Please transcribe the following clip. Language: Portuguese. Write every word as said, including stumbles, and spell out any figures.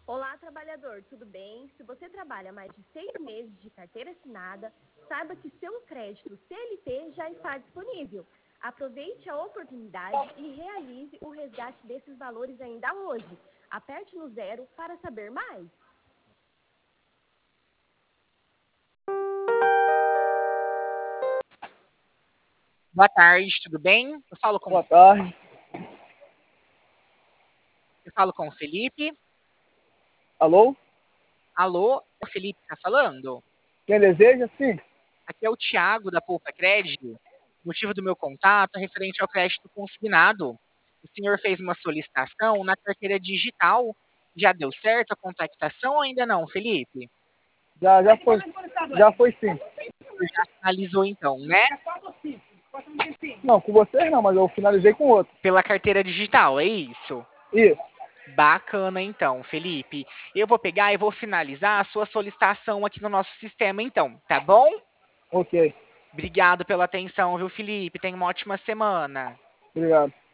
Olá, trabalhador, tudo bem? Se você trabalha mais de seis meses de carteira assinada, saiba que seu crédito C L T já está disponível. Aproveite a oportunidade e realize o resgate desses valores ainda hoje. Aperte no zero para saber mais. Boa tarde, tudo bem? Eu falo com, Boa tarde. eu falo com o Felipe. Alô? Alô, é o Felipe que está falando? Quem deseja? Sim. Aqui é o Thiago da Poupa Crédito. O motivo do meu contato é referente ao crédito consignado. O senhor fez uma solicitação na carteira digital. Já deu certo a contactação ou ainda não, Felipe? Já, já foi. Já foi sim. Você já finalizou então, né? Não, com vocês não, mas eu finalizei com outro. Pela carteira digital, é isso? Isso. Bacana, então, Felipe. Eu vou pegar e vou finalizar a sua solicitação aqui no nosso sistema, então, tá bom? Ok. Obrigado pela atenção, viu, Felipe? Tenha uma ótima semana. Obrigado.